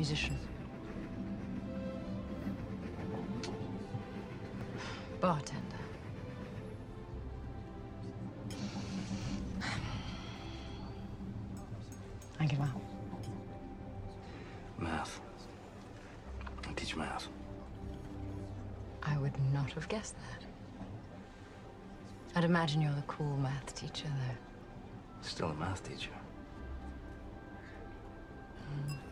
Musician. Bartender. I give up. Math. I teach math. I would not have guessed that. I'd imagine you're the cool math teacher, though. Still a math teacher. Mm.